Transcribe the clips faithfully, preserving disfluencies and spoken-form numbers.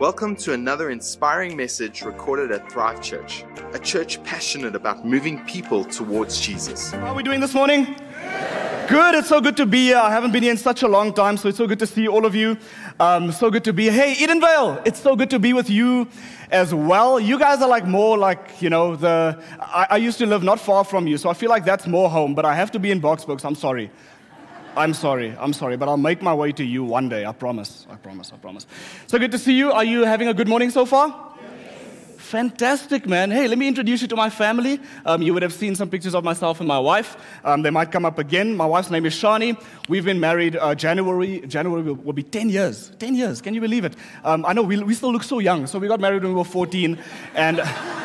Welcome to another inspiring message recorded at Thrive Church, a church passionate about moving people towards Jesus. How are we doing this morning? Good, it's so good to be here. I haven't been here in such a long time, so it's so good to see all of you. Um, so good to be here. Hey, Edenvale, it's so good to be with you as well. You guys are like more like, you know, the. I, I used to live not far from you, so I feel like that's more home, but I have to be in Boksburg, so I'm sorry. I'm sorry, I'm sorry, but I'll make my way to you one day, I promise, I promise, I promise. So good to see you. Are you having a good morning so far? Yes. Fantastic, man. Hey, let me introduce you to my family. Um, you would have seen some pictures of myself and my wife. Um, they might come up again. My wife's name is Shani. We've been married uh, January. January will, will be ten years. ten years, can you believe it? Um, I know, we, we still look so young. So we got married when we were fourteen, and...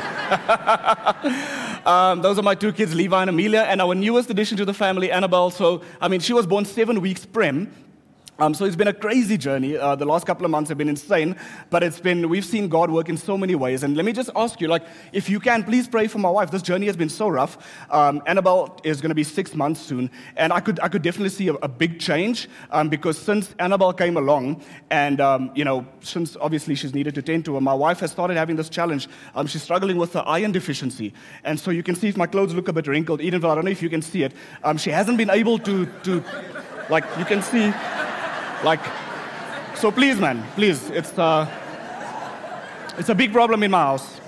um, those are my two kids, Levi and Amelia, and our newest addition to the family, Annabelle. So, I mean, she was born seven weeks prem. Um, so it's been a crazy journey. Uh, the last couple of months have been insane, but it's been, we've seen God work in so many ways. And let me just ask you, like, if you can, please pray for my wife. This journey has been so rough. Um, Annabelle is going to be six months soon, and I could I could definitely see a, a big change um, because since Annabelle came along, and um, you know, since obviously she's needed to tend to her, my wife has started having this challenge. Um, she's struggling with the iron deficiency, and so you can see if my clothes look a bit wrinkled. Edenvale, I don't know if you can see it. Um, she hasn't been able to to, like, you can see. Like, so please, man, please, it's, uh, it's a big problem in my house.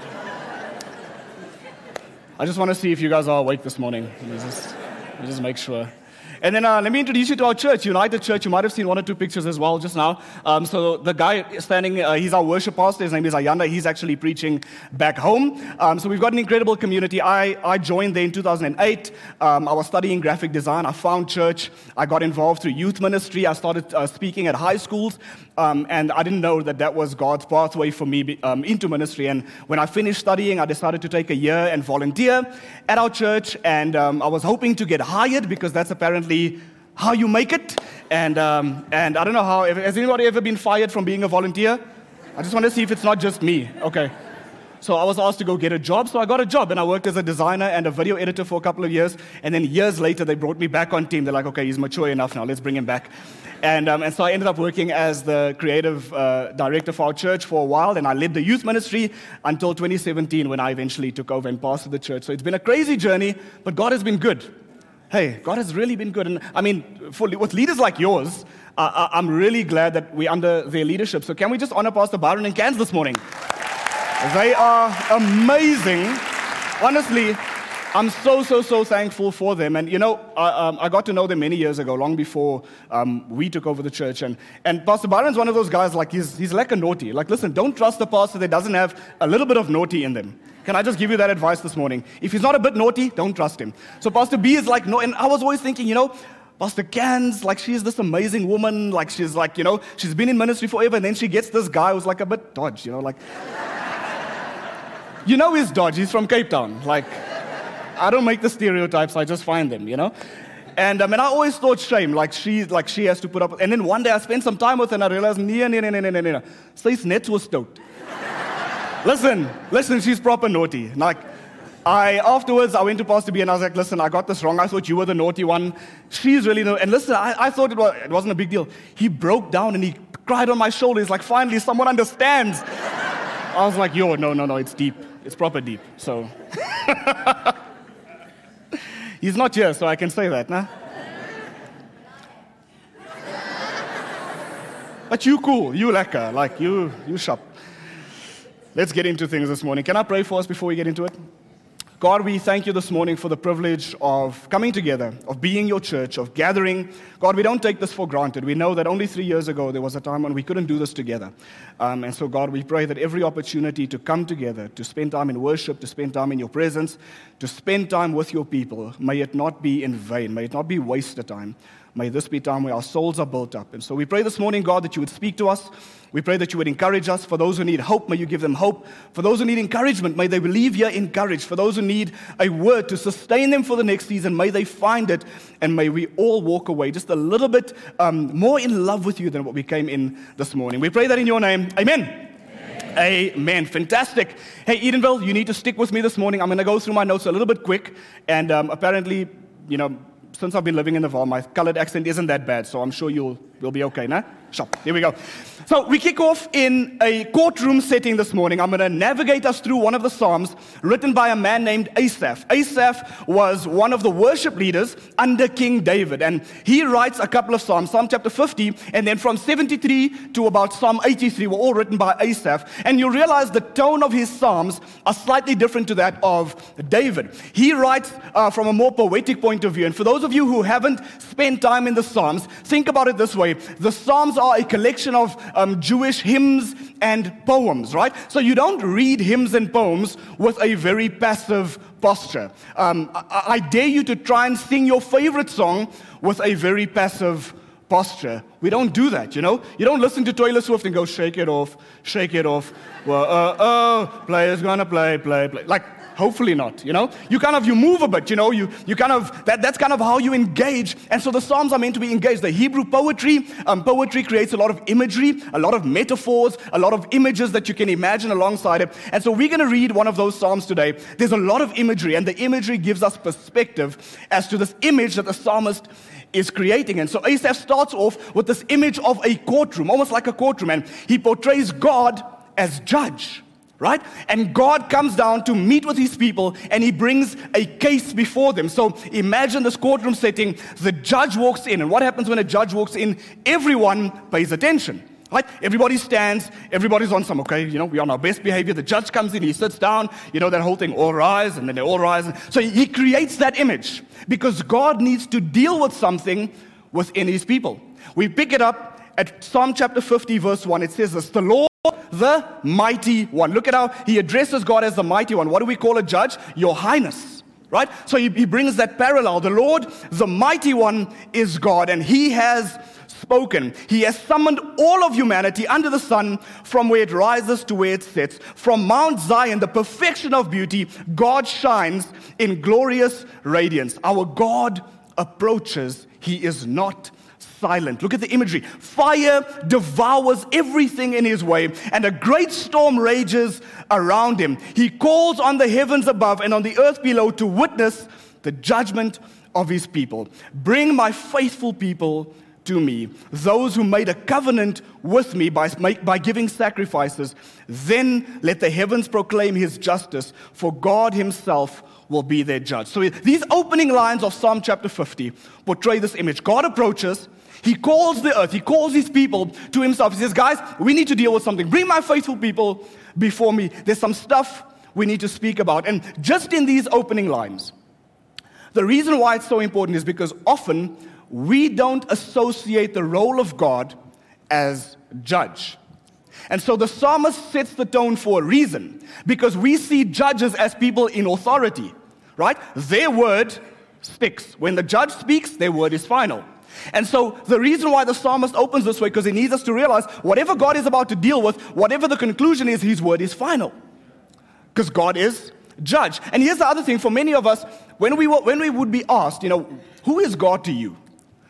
I just want to see if you guys are awake this morning. Let me just, let me just make sure. And then uh, let me introduce you to our church, United Church. You might have seen one or two pictures as well just now. Um, so the guy standing, uh, he's our worship pastor. His name is Ayanda. He's actually preaching back home. Um, so we've got an incredible community. I, I joined there in two thousand eight. Um, I was studying graphic design. I found church. I got involved through youth ministry. I started uh, speaking at high schools. Um, and I didn't know that that was God's pathway for me um, into ministry. And when I finished studying, I decided to take a year and volunteer at our church. And um, I was hoping to get hired because that's apparently how you make it. And um, and I don't know how, has anybody ever been fired from being a volunteer? I just want to see if it's not just me. Okay. So I was asked to go get a job, so I got a job, and I worked as a designer and a video editor for a couple of years, and then years later, they brought me back on team. They're like, okay, he's mature enough now, let's bring him back. And um, and so I ended up working as the creative uh, director for our church for a while, and I led the youth ministry until twenty seventeen, when I eventually took over and pastored the church. So it's been a crazy journey, but God has been good. Hey, God has really been good. And I mean, for, with leaders like yours, uh, I'm really glad that we're under their leadership. So can we just honor Pastor Byron and Cans this morning? They are amazing. Honestly, I'm so, so, so thankful for them. And, you know, I, um, I got to know them many years ago, long before um, we took over the church. And, and Pastor Byron's one of those guys, like, he's, he's like a naughty. Like, listen, don't trust the pastor that doesn't have a little bit of naughty in them. Can I just give you that advice this morning? If he's not a bit naughty, don't trust him. So Pastor B is like, no, and I was always thinking, you know, Pastor Cans, like, she's this amazing woman. Like, she's like, you know, she's been in ministry forever. And then she gets this guy who's like a bit dodge, you know, like... You know he's dodgy, he's from Cape Town. Like, I don't make the stereotypes, I just find them, you know? And I mean, I always thought shame, like she, like she has to put up, and then one day I spent some time with her and I realized, nee, nee, nee, nee, nee, nee, she's net so stout. Listen, listen, she's proper naughty. Like, I, afterwards, I went to Pastor B and I was like, listen, I got this wrong, I thought you were the naughty one. She's really naughty. And listen, I, I thought it, was, it wasn't a big deal. He broke down and he cried on my shoulder. He's like, finally, someone understands. I was like, yo, no, no, no, it's deep. It's proper deep, so. He's not here, so I can say that, nah? But you cool, you lekker, like, you, you sharp. Let's get into things this morning. Can I pray for us before we get into it? God, we thank you this morning for the privilege of coming together, of being your church, of gathering. God, we don't take this for granted. We know that only three years ago there was a time when we couldn't do this together. Um, and so, God, we pray that every opportunity to come together, to spend time in worship, to spend time in your presence, to spend time with your people, may it not be in vain. May it not be wasted time. May this be time where our souls are built up. And so we pray this morning, God, that you would speak to us. We pray that you would encourage us. For those who need hope, may you give them hope. For those who need encouragement, may they leave here encouraged. For those who need a word to sustain them for the next season, may they find it. And may we all walk away just a little bit um, more in love with you than what we came in this morning. We pray that in your name. Amen. Amen. Amen. Fantastic. Hey, Edenvale, you need to stick with me this morning. I'm going to go through my notes a little bit quick. And um, apparently, you know, since I've been living in the Vaal, my colored accent isn't that bad, so I'm sure you'll We'll be okay, no? Sure. Here we go. So we kick off in a courtroom setting this morning. I'm going to navigate us through one of the Psalms written by a man named Asaph. Asaph was one of the worship leaders under King David. And he writes a couple of Psalms, Psalm chapter fifty, and then from seventy-three to about Psalm eighty-three were all written by Asaph. And you realize the tone of his Psalms are slightly different to that of David. He writes uh, from a more poetic point of view. And for those of you who haven't spent time in the Psalms, think about it this way. The Psalms are a collection of um, Jewish hymns and poems, right? So you don't read hymns and poems with a very passive posture. Um, I, I dare you to try and sing your favorite song with a very passive posture. We don't do that, you know? You don't listen to Taylor Swift and go, shake it off, shake it off. Well, uh, oh, player's gonna play, play, play. Like, hopefully not, you know? You kind of, you move a bit, you know? You you kind of, that, that's kind of how you engage. And so the Psalms are meant to be engaged. The Hebrew poetry, um, poetry creates a lot of imagery, a lot of metaphors, a lot of images that you can imagine alongside it. And so we're going to read one of those Psalms today. There's a lot of imagery, and the imagery gives us perspective as to this image that the psalmist is creating. And so Asaph starts off with this image of a courtroom, almost like a courtroom, and he portrays God as judge. Right? And God comes down to meet with his people, and he brings a case before them. So imagine this courtroom setting. The judge walks in, and what happens when a judge walks in? Everyone pays attention. Right? Everybody stands, everybody's on some, okay, you know, we're on our best behavior. The judge comes in, he sits down, you know, that whole thing, all rise, and then they all rise. So he creates that image because God needs to deal with something within his people. We pick it up at Psalm chapter fifty, verse one. It says this, the Lord, the mighty one. Look at how he addresses God as the mighty one. What do we call a judge? Your Highness, right? So he, he brings that parallel. The Lord, the mighty one, is God, and he has spoken. He has summoned all of humanity under the sun, from where it rises to where it sets. From Mount Zion, the perfection of beauty, God shines in glorious radiance. Our God approaches. He is not silent. Look at the imagery. Fire devours everything in his way, and a great storm rages around him. He calls on the heavens above and on the earth below to witness the judgment of his people. Bring my faithful people to me, those who made a covenant with me by, by giving sacrifices. Then let the heavens proclaim his justice, for God himself will be their judge. So these opening lines of Psalm chapter fifty portray this image. God approaches, he calls the earth, he calls his people to himself. He says, guys, we need to deal with something. Bring my faithful people before me. There's some stuff we need to speak about. And just in these opening lines, the reason why it's so important is because often we don't associate the role of God as judge. And so the psalmist sets the tone for a reason, because we see judges as people in authority, right? Their word sticks. When the judge speaks, their word is final. And so the reason why the psalmist opens this way, because he needs us to realize whatever God is about to deal with, whatever the conclusion is, his word is final. Because God is judge. And here's the other thing, for many of us, when we, when we would be asked, you know, who is God to you?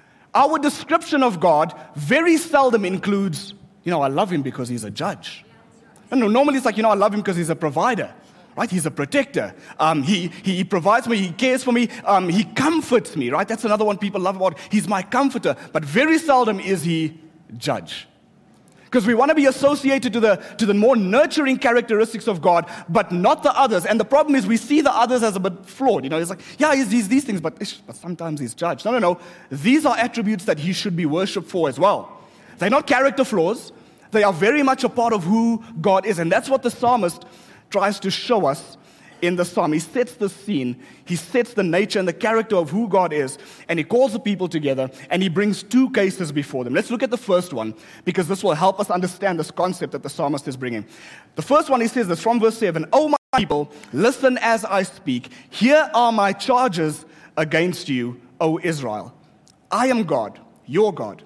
Our description of God very seldom includes, you know, I love him because he's a judge. No, no, normally it's like, you know, I love him because he's a provider, right? He's a protector. Um, he, he provides me, he cares for me, um, he comforts me, right? That's another one people love about, he's my comforter. But very seldom is he judge. Because we want to be associated to the, to the more nurturing characteristics of God, but not the others. And the problem is we see the others as a bit flawed. You know, it's like, yeah, he's, he's these things, but, ish, but sometimes he's judged. No, no, no. These are attributes that he should be worshipped for as well. They're not character flaws. They are very much a part of who God is. And that's what the psalmist tries to show us in the psalm. He sets the scene, he sets the nature and the character of who God is, and he calls the people together, and he brings two cases before them. Let's look at the first one, because this will help us understand this concept that the psalmist is bringing. The first one, he says this from verse seven, "O my people, listen as I speak. Here are my charges against you, O Israel. I am God, your God.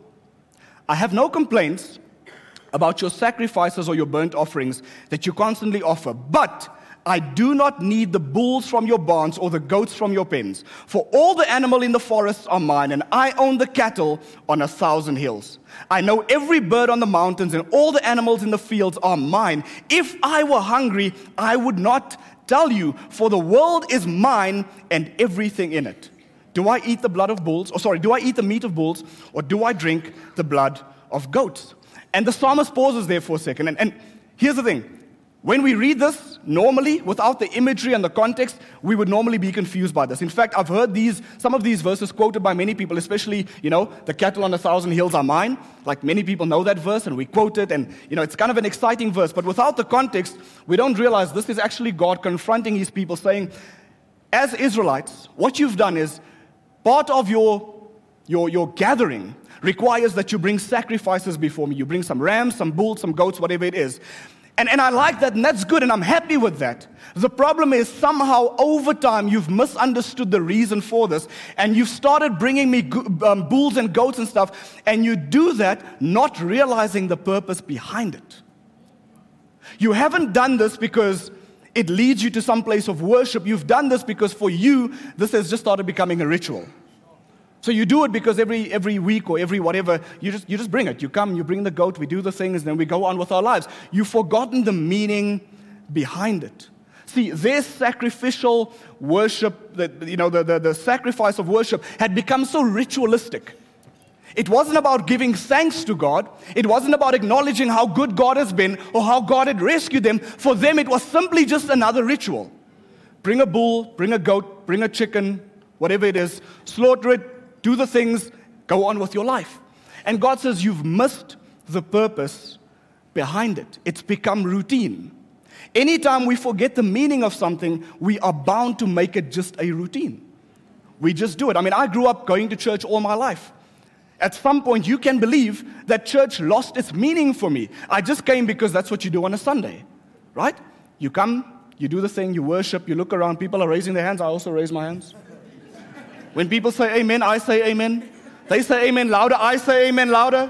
I have no complaints about your sacrifices or your burnt offerings that you constantly offer, but I do not need the bulls from your barns or the goats from your pens. For all the animal in the forests are mine, and I own the cattle on a thousand hills. I know every bird on the mountains, and all the animals in the fields are mine. If I were hungry, I would not tell you, for the world is mine and everything in it." Do I eat the blood of bulls? Or sorry, do I eat the meat of bulls? Or do I drink the blood of goats? And the psalmist pauses there for a second. And, and here's the thing. When we read this, normally, without the imagery and the context, we would normally be confused by this. In fact, I've heard these, some of these verses quoted by many people, especially, you know, the cattle on a thousand hills are mine. Like, many people know that verse, and we quote it, and, you know, it's kind of an exciting verse. But without the context, we don't realize this is actually God confronting his people, saying, as Israelites, what you've done is, part of your, your, your gathering requires that you bring sacrifices before me. You bring some rams, some bulls, some goats, whatever it is. And, and I like that, and that's good, and I'm happy with that. The problem is somehow over time you've misunderstood the reason for this, and you've started bringing me um, bulls and goats and stuff, and you do that not realizing the purpose behind it. You haven't done this because it leads you to some place of worship. You've done this because for you, this has just started becoming a ritual. So you do it because every every week or every whatever, you just you just bring it. You come, you bring the goat, we do the things, then we go on with our lives. You've forgotten the meaning behind it. See, their sacrificial worship, the, you know, the, the, the sacrifice of worship had become so ritualistic. It wasn't about giving thanks to God. It wasn't about acknowledging how good God has been or how God had rescued them. For them, it was simply just another ritual. Bring a bull, bring a goat, bring a chicken, whatever it is, slaughter it, do the things, go on with your life. And God says you've missed the purpose behind it. It's become routine. Anytime we forget the meaning of something, we are bound to make it just a routine. We just do it. I mean, I grew up going to church all my life. At some point, you can believe that church lost its meaning for me. I just came because that's what you do on a Sunday, right? You come, you do the thing, you worship, you look around, people are raising their hands, I also raise my hands. When people say amen, I say amen. They say amen louder, I say amen louder.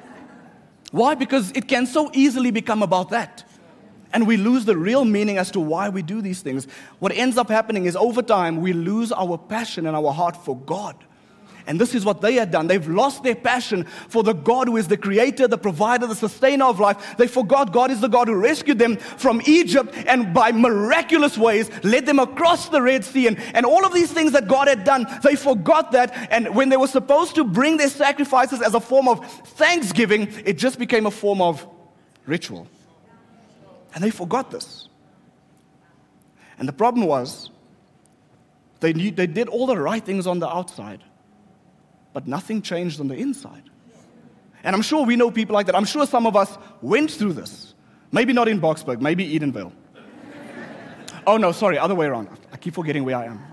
Why? Because it can so easily become about that. And we lose the real meaning as to why we do these things. What ends up happening is over time, we lose our passion and our heart for God. And this is what they had done. They've lost their passion for the God who is the creator, the provider, the sustainer of life. They forgot God is the God who rescued them from Egypt and by miraculous ways led them across the Red Sea. And, and all of these things that God had done, they forgot that. And when they were supposed to bring their sacrifices as a form of thanksgiving, it just became a form of ritual. And they forgot this. And the problem was, they, knew, they did all the right things on the outside, but nothing changed on the inside. And I'm sure we know people like that. I'm sure some of us went through this. Maybe not in Boksburg, maybe Edenville. Oh no, sorry, other way around. I keep forgetting where I am.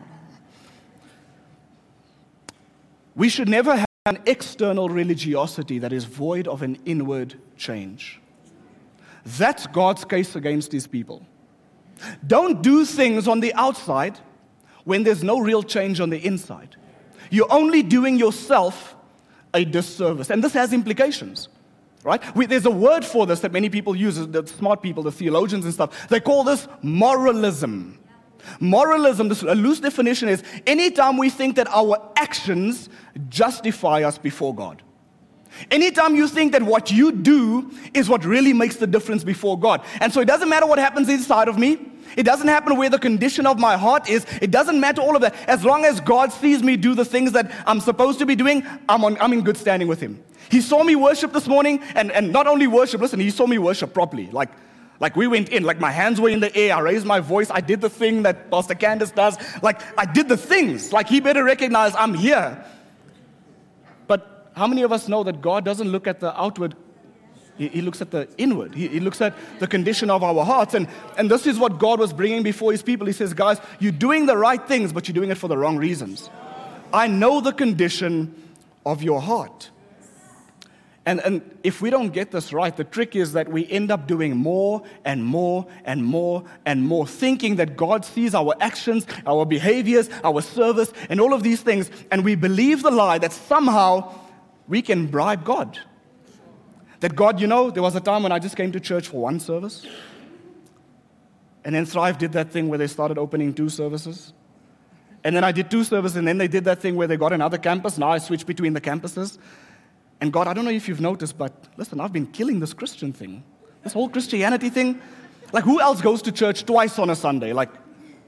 We should never have an external religiosity that is void of an inward change. That's God's case against his people. Don't do things on the outside when there's no real change on the inside. You're only doing yourself a disservice. And this has implications, right? We, there's a word for this that many people use, the smart people, the theologians and stuff. They call this moralism. Moralism, this, a loose definition is anytime we think that our actions justify us before God. Anytime you think that what you do is what really makes the difference before God. And so it doesn't matter what happens inside of me. It doesn't happen where the condition of my heart is. It doesn't matter all of that. As long as God sees me do the things that I'm supposed to be doing, I'm, on, I'm in good standing with him. He saw me worship this morning, and, and not only worship, listen, he saw me worship properly. Like, like we went in, like my hands were in the air, I raised my voice, I did the thing that Pastor Candace does. Like, I did the things. Like, he better recognize I'm here. But how many of us know that God doesn't look at the outward? He looks at the inward. He, he looks at the condition of our hearts. And, and this is what God was bringing before his people. He says, guys, you're doing the right things, but you're doing it for the wrong reasons. I know the condition of your heart. And, and if we don't get this right, the trick is that we end up doing more and more and more and more, thinking that God sees our actions, our behaviors, our service, and all of these things. And we believe the lie that somehow we can bribe God. That God, you know, there was a time when I just came to church for one service. And then Thrive did that thing where they started opening two services. And then I did two services, and then they did that thing where they got another campus. Now I switch between the campuses. And God, I don't know if you've noticed, but listen, I've been killing this Christian thing. This whole Christianity thing. Like, who else goes to church twice on a Sunday? Like,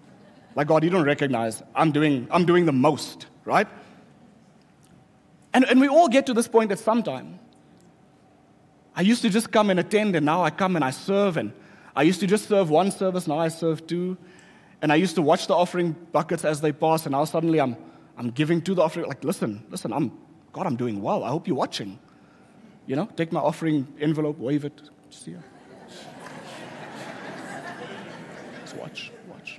Like, God, you don't recognize I'm doing, I'm doing the most, right? And, and we all get to this point at some time. I used to just come and attend, and now I come and I serve, and I used to just serve one service, now I serve two. And I used to watch the offering buckets as they pass, and now suddenly I'm I'm giving to the offering. Like, listen, listen, I'm God, I'm doing well. I hope you're watching. You know, take my offering envelope, wave it. See ya. Just watch, watch.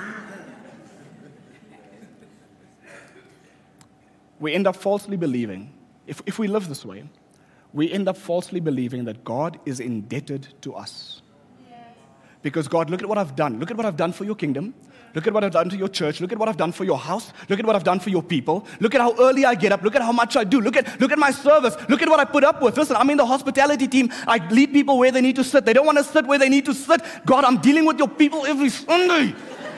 We end up falsely believing, if, if we live this way, we end up falsely believing that God is indebted to us. Because God, look at what I've done. Look at what I've done for your kingdom. Look at what I've done to your church. Look at what I've done for your house. Look at what I've done for your people. Look at how early I get up. Look at how much I do. Look at, look at my service. Look at what I put up with. Listen, I'm in the hospitality team. I lead people where they need to sit. They don't want to sit where they need to sit. God, I'm dealing with your people every Sunday.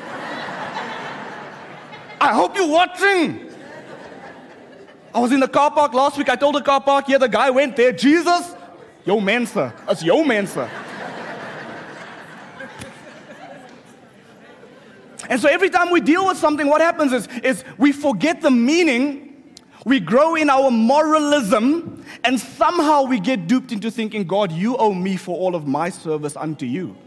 I hope you're watching. I was in the car park last week. I told the car park, yeah, the guy went there. Jesus, yo man, sir. That's yo man, sir. And so every time we deal with something, what happens is, is we forget the meaning, we grow in our moralism, and somehow we get duped into thinking, God, you owe me for all of my service unto you.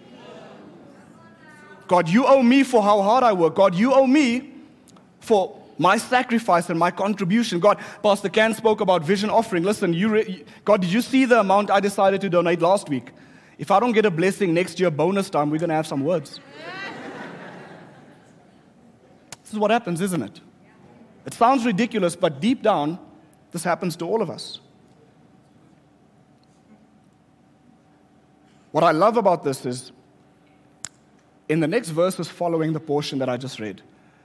God, you owe me for how hard I work. God, you owe me for my sacrifice and my contribution. God, Pastor Ken spoke about vision offering. Listen, you re- God, did you see the amount I decided to donate last week? If I don't get a blessing next year, bonus time, we're going to have some words. This is what happens, isn't it? It sounds ridiculous, but deep down, this happens to all of us. What I love about this is, in the next verses following the portion that I just read,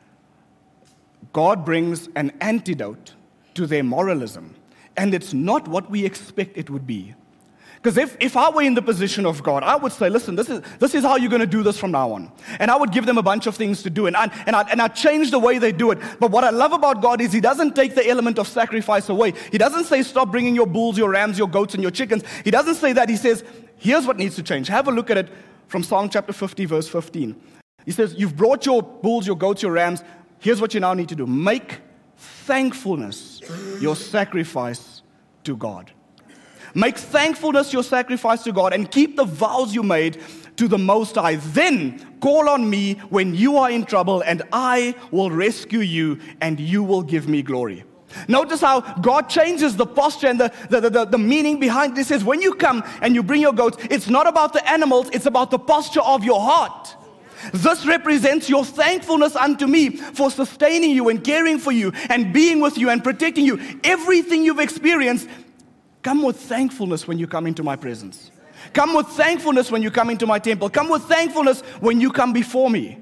God brings an antidote to their moralism, and it's not what we expect it would be. Because if, if I were in the position of God, I would say, listen, this is this is how you're going to do this from now on. And I would give them a bunch of things to do, and I, and, I, and I change the way they do it. But what I love about God is He doesn't take the element of sacrifice away. He doesn't say, stop bringing your bulls, your rams, your goats, and your chickens. He doesn't say that. He says, here's what needs to change. Have a look at it from Psalm chapter fifty, verse fifteen. He says, you've brought your bulls, your goats, your rams. Here's what you now need to do. Make thankfulness your sacrifice to God. Make thankfulness your sacrifice to God and keep the vows you made to the Most High. Then call on me when you are in trouble, and I will rescue you, and you will give me glory. Notice how God changes the posture and the, the, the, the meaning behind this. Is when you come and you bring your goats, it's not about the animals, it's about the posture of your heart. This represents your thankfulness unto me for sustaining you and caring for you and being with you and protecting you. Everything you've experienced, come with thankfulness when you come into my presence. Come with thankfulness when you come into my temple. Come with thankfulness when you come before me.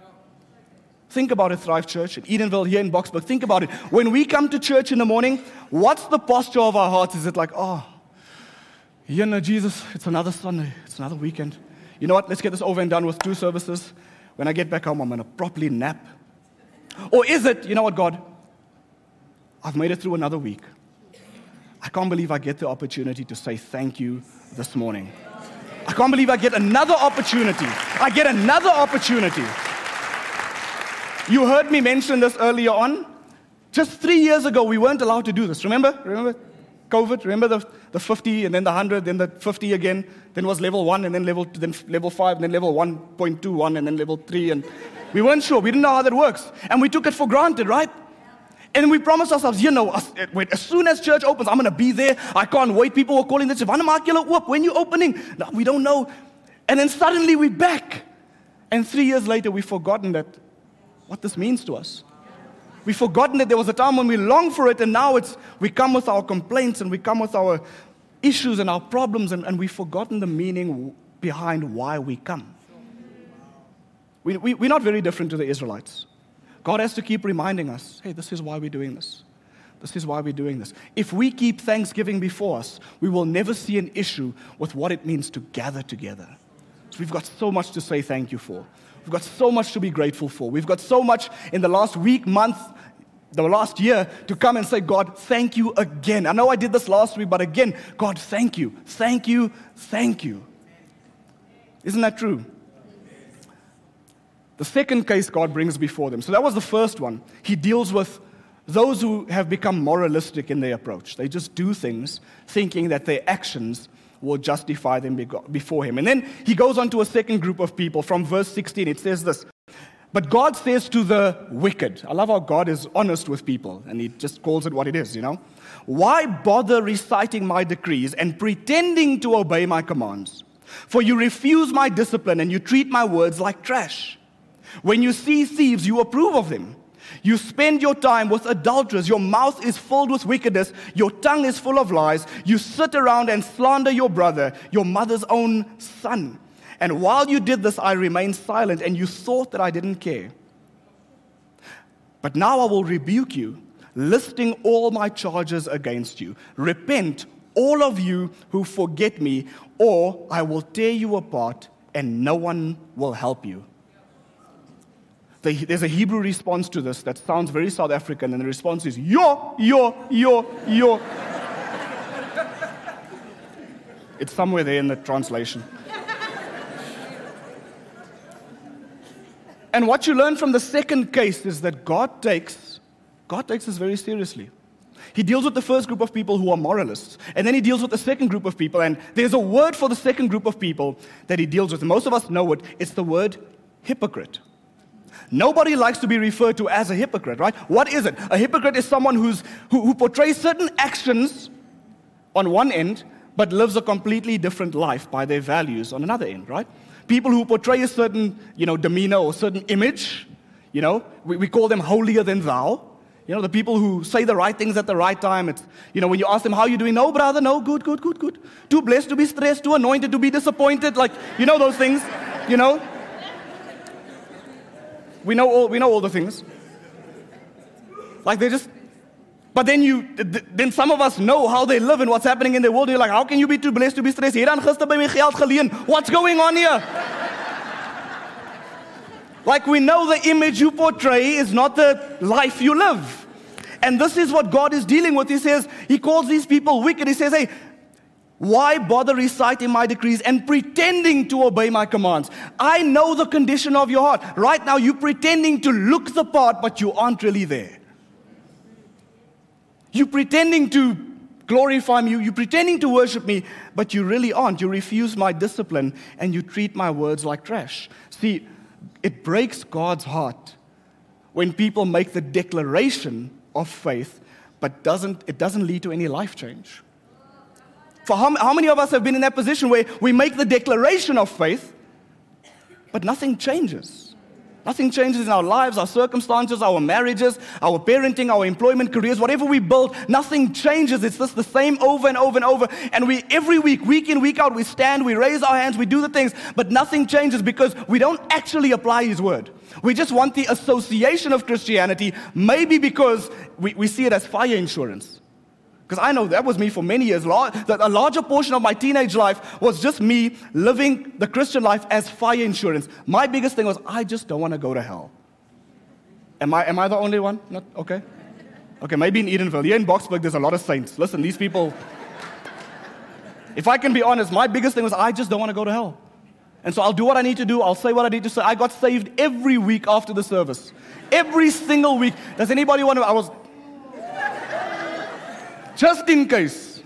Think about it, Thrive Church in Edenville, here in Boksburg. Think about it. When we come to church in the morning, what's the posture of our hearts? Is it like, oh, you know, Jesus, it's another Sunday. It's another weekend. You know what? Let's get this over and done with two services. When I get back home, I'm going to properly nap. Or is it, you know what, God? I've made it through another week. I can't believe I get the opportunity to say thank you this morning. I can't believe I get another opportunity. I get another opportunity. You heard me mention this earlier on. Just three years ago, we weren't allowed to do this. Remember? Remember COVID? Remember the, the fifty, and then the one hundred, then the fifty again. Then was level one, and then level then level five, and then level one point two one, and then level three. And we weren't sure. We didn't know how that works. And we took it for granted, right? And we promised ourselves, you know, as, as soon as church opens, I'm going to be there. I can't wait. People were calling this, when are you opening? No, we don't know. And then suddenly we're back. And three years later, we've forgotten that, what this means to us. We've forgotten that there was a time when we longed for it, and now it's we come with our complaints, and we come with our issues and our problems, and, and we've forgotten the meaning behind why we come. We, we, we're not very different to the Israelites. God has to keep reminding us, hey, this is why we're doing this. This is why we're doing this. If we keep Thanksgiving before us, we will never see an issue with what it means to gather together. So we've got so much to say thank you for. We've got so much to be grateful for. We've got so much in the last week, month, the last year to come and say, God, thank you again. I know I did this last week, but again, God, thank you. Thank you. Thank you. Isn't that true? the second case God brings before them. So that was the first one. He deals with those who have become moralistic in their approach. They just do things thinking that their actions will justify them before him. And then he goes on to a second group of people. From verse sixteen, it says this, but God says to the wicked, I love how God is honest with people, and he just calls it what it is, you know. Why bother reciting my decrees and pretending to obey my commands? For you refuse my discipline and you treat my words like trash. When you see thieves, you approve of them. You spend your time with adulterers. Your mouth is filled with wickedness. Your tongue is full of lies. You sit around and slander your brother, your mother's own son. And while you did this, I remained silent, and you thought that I didn't care. But now I will rebuke you, listing all my charges against you. Repent, all of you who forget me, or I will tear you apart, and no one will help you. There's a Hebrew response to this that sounds very South African, and the response is, yo, yo, yo, yo. It's somewhere there in the translation. And what you learn from the second case is that God takes, God takes this very seriously. He deals with the first group of people who are moralists, and then he deals with the second group of people, and there's a word for the second group of people that he deals with. Most of us know it. It's the word hypocrite. Nobody likes to be referred to as a hypocrite, right? What is it? A hypocrite is someone who's, who, who portrays certain actions on one end, but lives a completely different life by their values on another end, right? People who portray a certain, you know, demeanor or certain image, you know, we, we call them holier than thou. You know, the people who say the right things at the right time. It's, you know, when you ask them, how are you doing? No, brother, no, good, good, good, good. Too blessed to be stressed, too anointed to be disappointed. Like, you know those things, you know? We know all, we know all the things. Like, they just, but then you, then some of us know how they live and what's happening in their world. You're like, how can you be too blessed to be stressed? Hier dan gister by my geld geleen. What's going on here? Like, we know the image you portray is not the life you live. And this is what God is dealing with. He says, he calls these people wicked. He says, hey, why bother reciting my decrees and pretending to obey my commands? I know the condition of your heart. Right now, you're pretending to look the part, but you aren't really there. You're pretending to glorify me. You're pretending to worship me, but you really aren't. You refuse my discipline, and you treat my words like trash. See, it breaks God's heart when people make the declaration of faith, but doesn't it doesn't lead to any life change. For how, how many of us have been in that position where we make the declaration of faith, but nothing changes? Nothing changes in our lives, our circumstances, our marriages, our parenting, our employment, careers, whatever we build, nothing changes. It's just the same over and over and over. And we, every week, week in, week out, we stand, we raise our hands, we do the things, but nothing changes because we don't actually apply His word. We just want the association of Christianity, maybe because we, we see it as fire insurance. Because I know that was me for many years. That a larger portion of my teenage life was just me living the Christian life as fire insurance. My biggest thing was, I just don't want to go to hell. Am I, am I the only one? Not, okay. Okay, maybe in Edenville. Here in Boksburg, there's a lot of saints. Listen, these people, if I can be honest, my biggest thing was, I just don't want to go to hell. And so I'll do what I need to do. I'll say what I need to say. I got saved every week after the service. Every single week. Does anybody want to? I was... Just in case.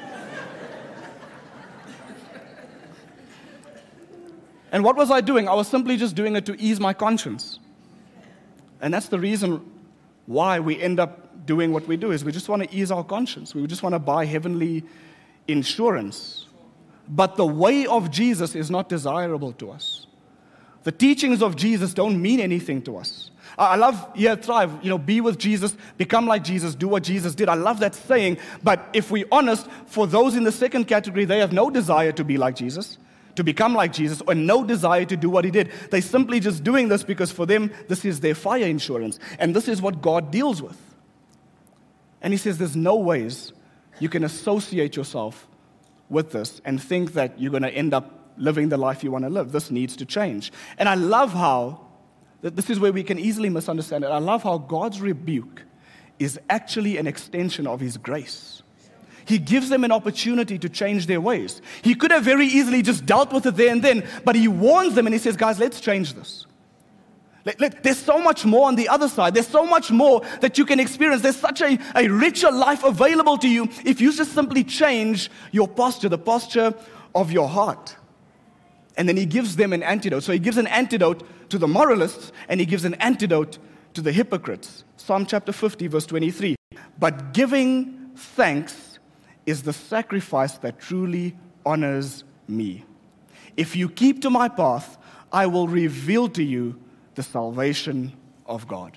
And what was I doing? I was simply just doing it to ease my conscience. And that's the reason why we end up doing what we do, is we just want to ease our conscience. We just want to buy heavenly insurance. But the way of Jesus is not desirable to us. The teachings of Jesus don't mean anything to us. I love, yeah, thrive, you know, be with Jesus, become like Jesus, do what Jesus did. I love that saying, but if we're honest, for those in the second category, they have no desire to be like Jesus, to become like Jesus, or no desire to do what He did. They're simply just doing this because for them, this is their fire insurance, and this is what God deals with. And He says there's no ways you can associate yourself with this and think that you're going to end up living the life you want to live. This needs to change. And I love how this is where we can easily misunderstand it. I love how God's rebuke is actually an extension of His grace. He gives them an opportunity to change their ways. He could have very easily just dealt with it there and then, but He warns them and He says, guys, let's change this. Let- let- There's so much more on the other side. There's so much more that you can experience. There's such a, a richer life available to you if you just simply change your posture, the posture of your heart. And then he gives them an antidote. So he gives an antidote to the moralists, and he gives an antidote to the hypocrites. Psalm chapter fifty, verse twenty-three. But giving thanks is the sacrifice that truly honors me. If you keep to my path, I will reveal to you the salvation of God.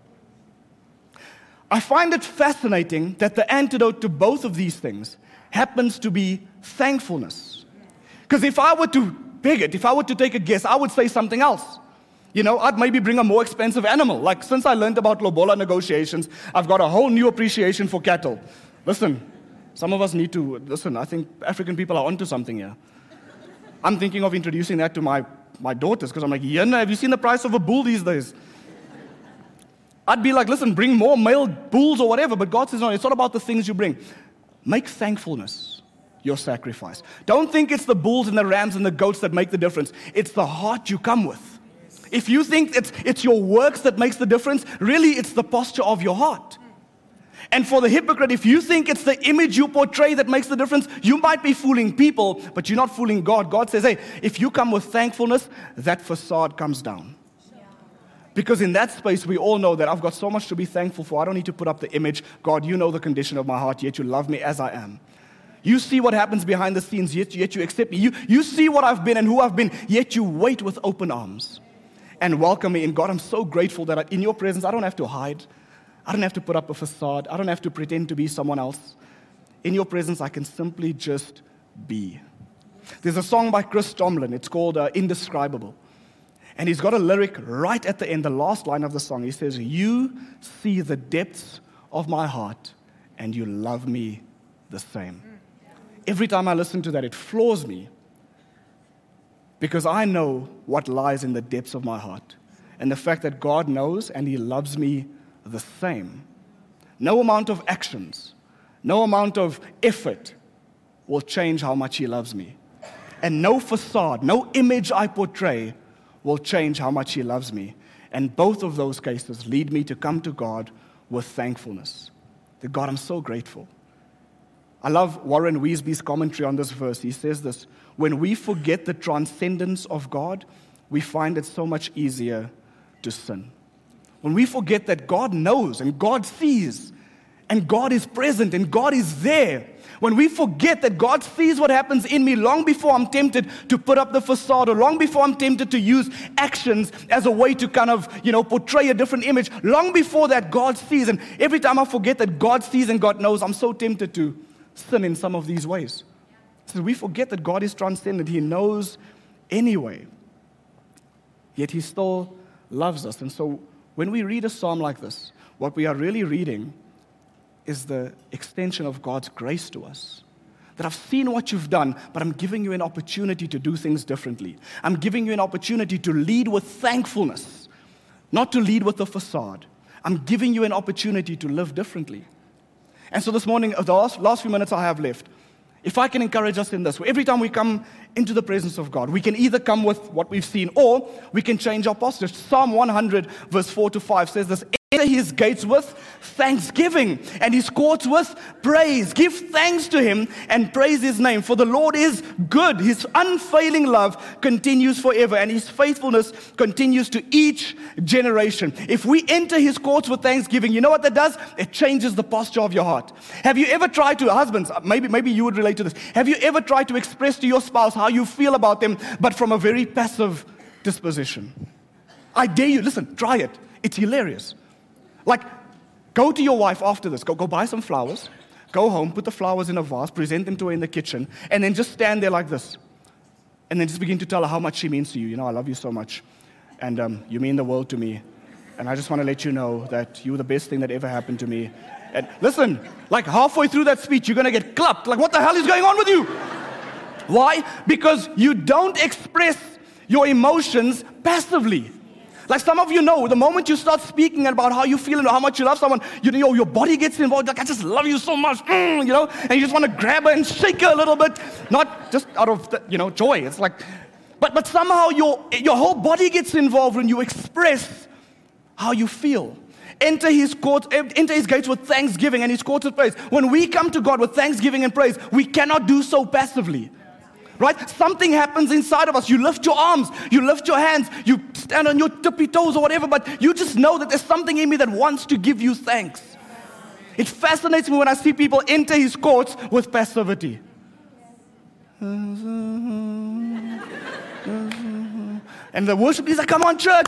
I find it fascinating that the antidote to both of these things happens to be thankfulness. Because if I were to beg it, if I were to take a guess, I would say something else. You know, I'd maybe bring a more expensive animal. Like, since I learned about lobola negotiations, I've got a whole new appreciation for cattle. Listen, some of us need to, listen, I think African people are onto something here. I'm thinking of introducing that to my, my daughters, because I'm like, Yana, have you seen the price of a bull these days? I'd be like, listen, bring more male bulls or whatever, but God says, no, it's not about the things you bring. Make thankfulness your sacrifice. Don't think it's the bulls and the rams and the goats that make the difference. It's the heart you come with. If you think it's, it's your works that makes the difference, really it's the posture of your heart. And for the hypocrite, if you think it's the image you portray that makes the difference, you might be fooling people, but you're not fooling God. God says, hey, if you come with thankfulness, that facade comes down. Because in that space, we all know that I've got so much to be thankful for. I don't need to put up the image. God, you know the condition of my heart, yet you love me as I am. You see what happens behind the scenes, yet, yet you accept me. You, you see what I've been and who I've been, yet you wait with open arms and welcome me. And God, I'm so grateful that I, in your presence, I don't have to hide. I don't have to put up a facade. I don't have to pretend to be someone else. In your presence, I can simply just be. There's a song by Chris Tomlin. It's called uh, Indescribable. And he's got a lyric right at the end, the last line of the song. He says, you see the depths of my heart, and you love me the same. Every time I listen to that, it floors me, because I know what lies in the depths of my heart. And the fact that God knows and he loves me the same. No amount of actions, no amount of effort will change how much he loves me. And no facade, no image I portray will change how much he loves me. And both of those cases lead me to come to God with thankfulness. That God, I'm so grateful. I love Warren Weesby's commentary on this verse. He says this, when we forget the transcendence of God, we find it so much easier to sin. When we forget that God knows and God sees and God is present and God is there, when we forget that God sees what happens in me long before I'm tempted to put up the facade, or long before I'm tempted to use actions as a way to kind of, you know, portray a different image, long before that God sees. And every time I forget that God sees and God knows, I'm so tempted to sin in some of these ways. So we forget that God is transcendent. He knows anyway. Yet he still loves us. And so when we read a psalm like this, what we are really reading is the extension of God's grace to us. That I've seen what you've done, but I'm giving you an opportunity to do things differently. I'm giving you an opportunity to lead with thankfulness, not to lead with a facade. I'm giving you an opportunity to live differently. And so this morning, the last, last few minutes I have left, if I can encourage us in this, every time we come into the presence of God, we can either come with what we've seen, or we can change our posture. Psalm one hundred, verse four to five says this, enter his gates with thanksgiving and his courts with praise. Give thanks to him and praise his name, for the Lord is good. His unfailing love continues forever, and his faithfulness continues to each generation. If we enter his courts with thanksgiving, you know what that does? It changes the posture of your heart. Have you ever tried to, husbands, maybe, maybe you would relate to this. Have you ever tried to express to your spouse how you feel about them, but from a very passive disposition? I dare you, listen, try it. It's hilarious. Like, go to your wife after this. Go, go buy some flowers. Go home, put the flowers in a vase, present them to her in the kitchen, and then just stand there like this. And then just begin to tell her how much she means to you. You know, I love you so much. And um, you mean the world to me. And I just want to let you know that you were the best thing that ever happened to me. And listen, like halfway through that speech, you're going to get clapped. Like, what the hell is going on with you? Why? Because you don't express your emotions passively. Like some of you know, the moment you start speaking about how you feel and how much you love someone, you know, your body gets involved. Like, I just love you so much, mm, you know, and you just want to grab her and shake her a little bit, not just out of, the, you know, joy. It's like, But, but somehow your, your whole body gets involved when you express how you feel. Enter his courts, enter his gates with thanksgiving and his courts with praise. When we come to God with thanksgiving and praise, we cannot do so passively. Right? Something happens inside of us. You lift your arms, you lift your hands, you stand on your tippy toes or whatever, but you just know that there's something in me that wants to give you thanks. It fascinates me when I see people enter his courts with passivity. And the worship is like, come on, church.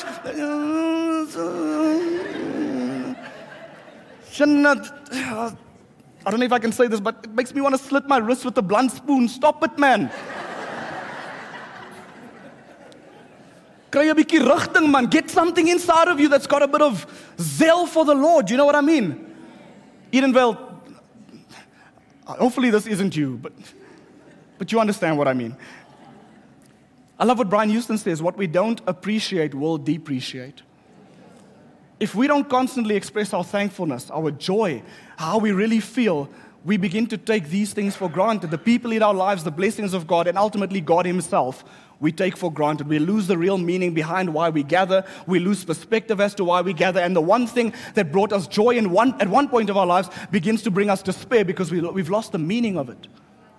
I don't know if I can say this, but it makes me want to slit my wrist with a blunt spoon. Stop it, man. Kry 'n bietjie rigting, man. Get something inside of you that's got a bit of zeal for the Lord. You know what I mean? Edenvale, hopefully this isn't you, but, but you understand what I mean. I love what Brian Houston says, what we don't appreciate will depreciate. If we don't constantly express our thankfulness, our joy, how we really feel, we begin to take these things for granted. The people in our lives, the blessings of God, and ultimately God himself, we take for granted. We lose the real meaning behind why we gather. We lose perspective as to why we gather. And the one thing that brought us joy in one, at one point of our lives begins to bring us despair because we, we've lost the meaning of it.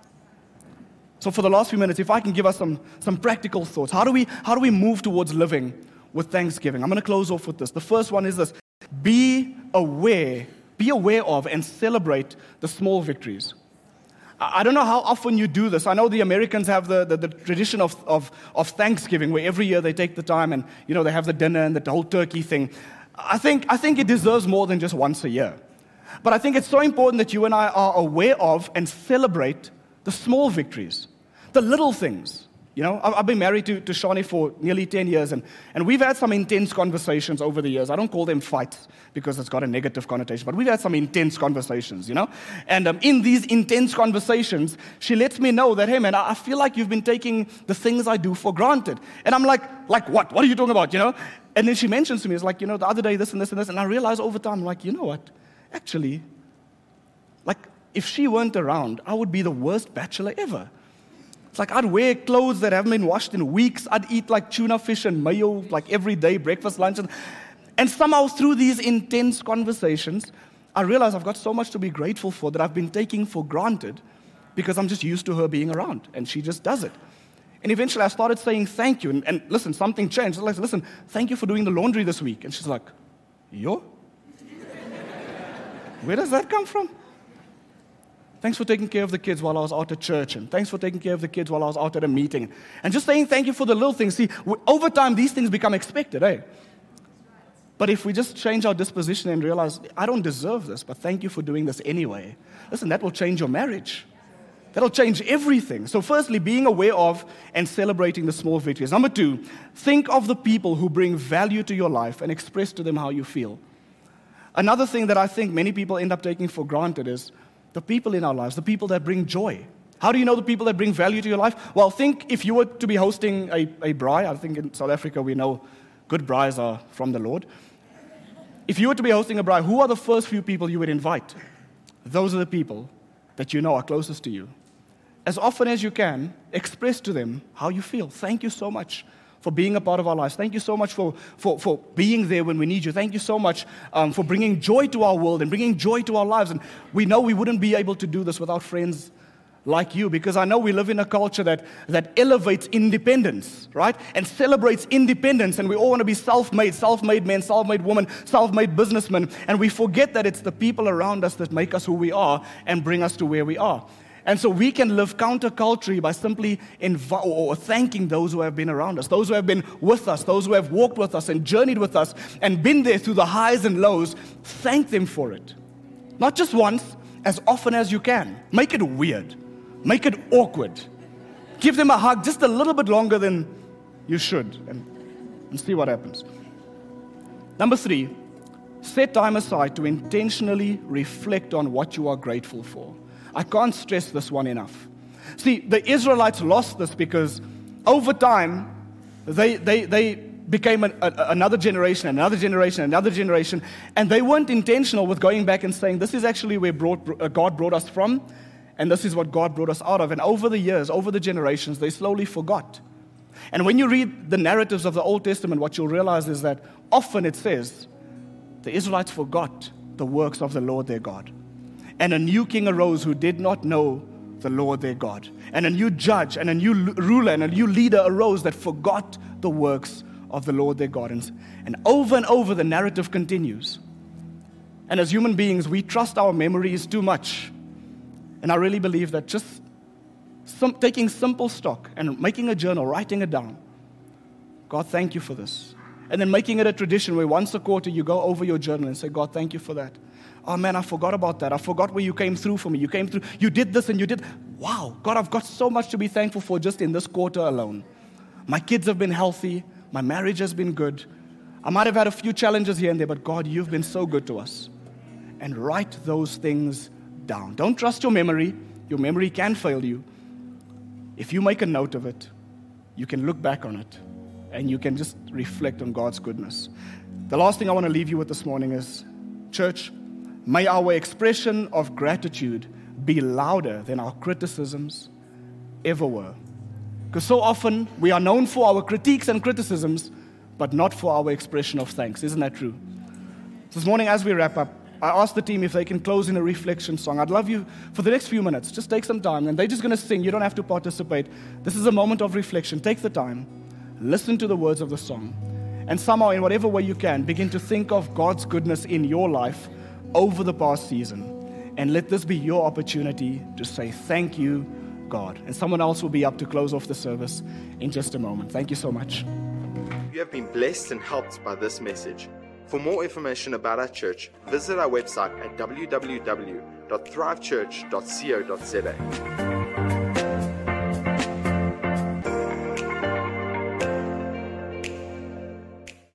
So for the last few minutes, if I can give us some, some practical thoughts, how do we, how do we move towards living with thanksgiving? I'm going to close off with this. The first one is this. Be aware, be aware of and celebrate the small victories. I don't know how often you do this. I know the Americans have the, the, the tradition of, of, of Thanksgiving, where every year they take the time and, you know, they have the dinner and the whole turkey thing. I think, I think it deserves more than just once a year. But I think it's so important that you and I are aware of and celebrate the small victories, the little things. You know, I've been married to, to Shani for nearly ten years, and, and we've had some intense conversations over the years. I don't call them fights because it's got a negative connotation, but we've had some intense conversations, you know. And um, in these intense conversations, she lets me know that, hey, man, I feel like you've been taking the things I do for granted. And I'm like, like what? What are you talking about, you know? And then she mentions to me, it's like, you know, the other day, this and this and this. And I realize over time, I'm like, you know what? Actually, like, if she weren't around, I would be the worst bachelor ever. It's like I'd wear clothes that haven't been washed in weeks. I'd eat like tuna fish and mayo like every day, breakfast, lunch. And, and somehow through these intense conversations, I realize I've got so much to be grateful for that I've been taking for granted because I'm just used to her being around. And she just does it. And eventually I started saying thank you. And, and listen, something changed. I was like, listen, thank you for doing the laundry this week. And she's like, yo? Where does that come from? Thanks for taking care of the kids while I was out at church. And thanks for taking care of the kids while I was out at a meeting. And just saying thank you for the little things. See, over time, these things become expected, eh? But if we just change our disposition and realize, I don't deserve this, but thank you for doing this anyway. Listen, that will change your marriage. That'll change everything. So firstly, being aware of and celebrating the small victories. Number two, think of the people who bring value to your life and express to them how you feel. Another thing that I think many people end up taking for granted is the people in our lives, the people that bring joy. How do you know the people that bring value to your life? Well, think if you were to be hosting a, a braai. I think in South Africa we know good braais are from the Lord. If you were to be hosting a braai, who are the first few people you would invite? Those are the people that you know are closest to you. As often as you can, express to them how you feel. Thank you so much for being a part of our lives. Thank you so much for, for, for being there when we need you. Thank you so much um, for bringing joy to our world and bringing joy to our lives. And we know we wouldn't be able to do this without friends like you, because I know we live in a culture that, that elevates independence, right? And celebrates independence. And we all want to be self-made, self-made men, self-made women, self-made businessmen. And we forget that it's the people around us that make us who we are and bring us to where we are. And so we can live counterculturally by simply inv- or thanking those who have been around us, those who have been with us, those who have walked with us and journeyed with us and been there through the highs and lows. Thank them for it. Not just once, as often as you can. Make it weird. Make it awkward. Give them a hug just a little bit longer than you should and, and see what happens. Number three, set time aside to intentionally reflect on what you are grateful for. I can't stress this one enough. See, the Israelites lost this because over time, they they they became an, a, another generation, another generation, another generation, and they weren't intentional with going back and saying, this is actually where brought, uh, God brought us from, and this is what God brought us out of. And over the years, over the generations, they slowly forgot. And when you read the narratives of the Old Testament, what you'll realize is that often it says the Israelites forgot the works of the Lord their God. And a new king arose who did not know the Lord their God. And a new judge and a new ruler and a new leader arose that forgot the works of the Lord their God. And, and over and over the narrative continues. And as human beings, we trust our memories too much. And I really believe that just some, taking simple stock and making a journal, writing it down. God, thank you for this. And then making it a tradition where once a quarter you go over your journal and say, God, thank you for that. Oh man, I forgot about that. I forgot where you came through for me. You came through, you did this and you did. Wow, God, I've got so much to be thankful for just in this quarter alone. My kids have been healthy. My marriage has been good. I might have had a few challenges here and there, but God, you've been so good to us. And write those things down. Don't trust your memory. Your memory can fail you. If you make a note of it, you can look back on it and you can just reflect on God's goodness. The last thing I want to leave you with this morning is, church, may our expression of gratitude be louder than our criticisms ever were. Because so often we are known for our critiques and criticisms, but not for our expression of thanks. Isn't that true? This morning as we wrap up, I asked the team if they can close in a reflection song. I'd love you, for the next few minutes, just take some time. And they're just going to sing. You don't have to participate. This is a moment of reflection. Take the time. Listen to the words of the song. And somehow, in whatever way you can, begin to think of God's goodness in your life over the past season. And let this be your opportunity to say, thank you, God. And someone else will be up to close off the service in just a moment. Thank you so much. You have been blessed and helped by this message. For more information about our church, visit our website at w w w dot thrive church dot co dot za.